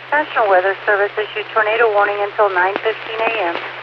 National Weather Service issued tornado warning until 9:15 a.m.